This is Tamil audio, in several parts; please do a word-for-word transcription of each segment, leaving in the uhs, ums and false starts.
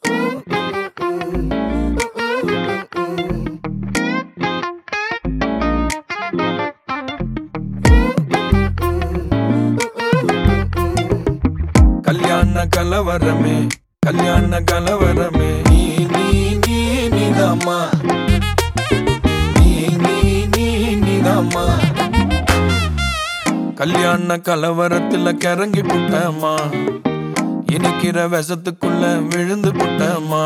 கல்யாண கலவரமே கல்யாண கலவரமே நீ நீ நீ நீதாம்மா நீ நீ நீ நீதாம்மா கல்யாண கலவரத்துல கிறங்கி புட்டம்மா இனிக்கிற விஷத்துக்குள்ள விழுந்து புட்டம்மா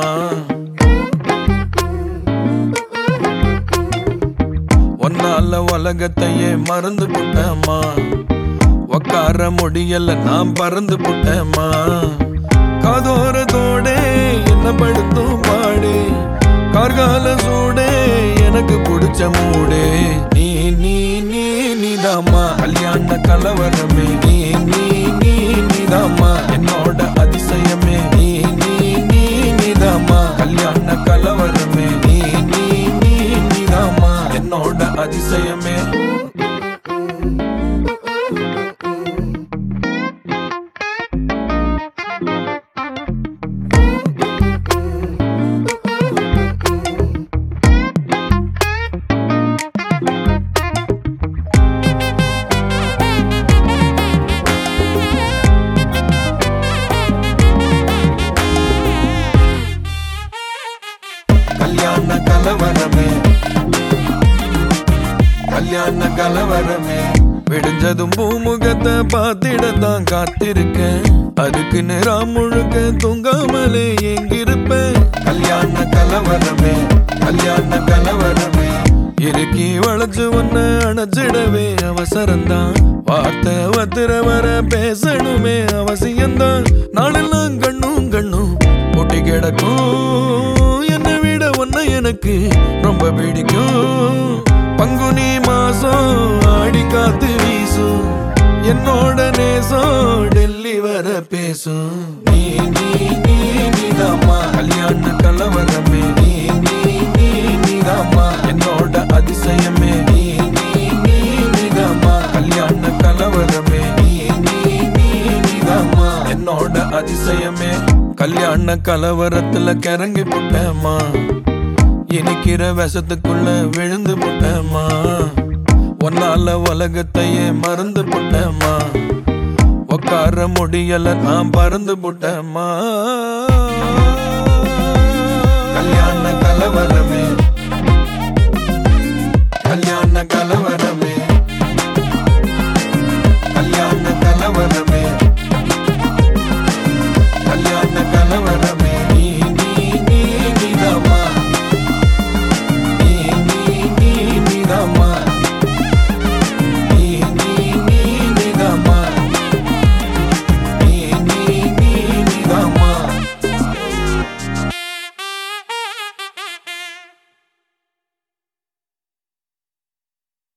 ஒன்னால உலகத்தையே மறந்து புட்டம்மா உக்கார முடியல நான் பறந்து புட்டேம்மா காதோரத்தோடே என்ன படுத்தும் பாடு கார்கால சூடே எனக்கு பிடிச்ச மூடே நீ நீ நீ நீதாம்மா கல்யாண கலவரமே நீ நீ நீ நீதாம்மா என்னோட அதிசயமே நீ நீ நீ நீதாம்மா கல்யாண கலவரமே நீ நீ நீ நீதாம்மா என்னோட அதிசயமே கல்யாண கலவரமே கல்யாண கலவரமே விடிஞ்சதும் பூமுகத்தை பார்த்திடத்தான் காத்திருக்கேன் அதுக்கு நேரம் முழுக்க தூங்காமலே எங்கிருப்பேன் கல்யாண கலவரமே கல்யாண கலவரமே இறுக்கி வளைச்சு ஒன்ன அணைச்சிடவே அவசரம்தான் வார்த்தை வத்திர வர பேசணுமே அவசியம்தான் நாளெல்லாம் கண்ணும் கண்ணும் ஒட்டி கிடக்கும் என்னை விட ஒன்ன எனக்கு ரொம்ப பிடிக்கும் பங்குனி மாசம் ஆடி காத்து வீசும் என்னோட நேசம் டெல்லி வர பேசும் நீ நீ நீ நீதாம்மா கல்யாண கலவரமே நீ நீ நீ நீதாம்மா என்னோட அதிசயமே நீ நீ நீ நீதாம்மா கல்யாண கலவரமே நீ நீ நீ நீதாம்மா என்னோட அதிசயமே கல்யாண கலவரத்துல கிறங்கி புட்டேம்மா இனிக்கிற விஷத்துக்குள்ள விழுந்து புட்டேம்மா ஒன்னால உலகத்தையே மறந்து புட்டேம்மா உக்கார முடியல நான் பறந்து புட்டேம்மா